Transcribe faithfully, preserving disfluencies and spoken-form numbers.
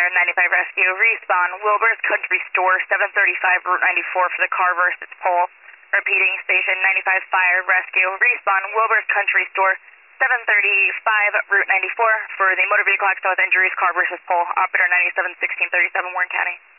Fire ninety-five Rescue. Respawn, Wilbur's Country Store, seven thirty-five Route ninety-four for the car versus pole. Repeating, Station ninety-five Fire Rescue. Respawn, Wilbur's Country Store, seven thirty-five Route ninety-four for the motor vehicle accident with injuries, car versus pole. Operator ninety-seven sixteen thirty-seven, Warren County.